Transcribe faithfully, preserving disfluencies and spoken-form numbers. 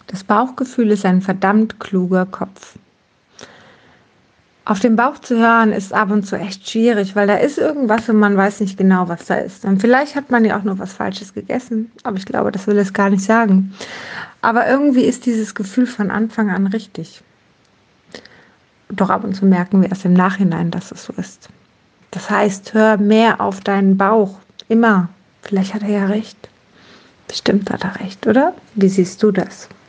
Das Bauchgefühl ist ein verdammt kluger Kopf. Auf den Bauch zu hören ist ab und zu echt schwierig, weil da ist irgendwas und man weiß nicht genau, was da ist. Und vielleicht hat man ja auch nur was Falsches gegessen, aber ich glaube, das will es gar nicht sagen. Aber irgendwie ist dieses Gefühl von Anfang an richtig. Doch ab und zu merken wir erst im Nachhinein, dass es so ist. Das heißt, hör mehr auf deinen Bauch. Immer. Vielleicht hat er ja recht. Bestimmt hat er recht, oder? Wie siehst du das?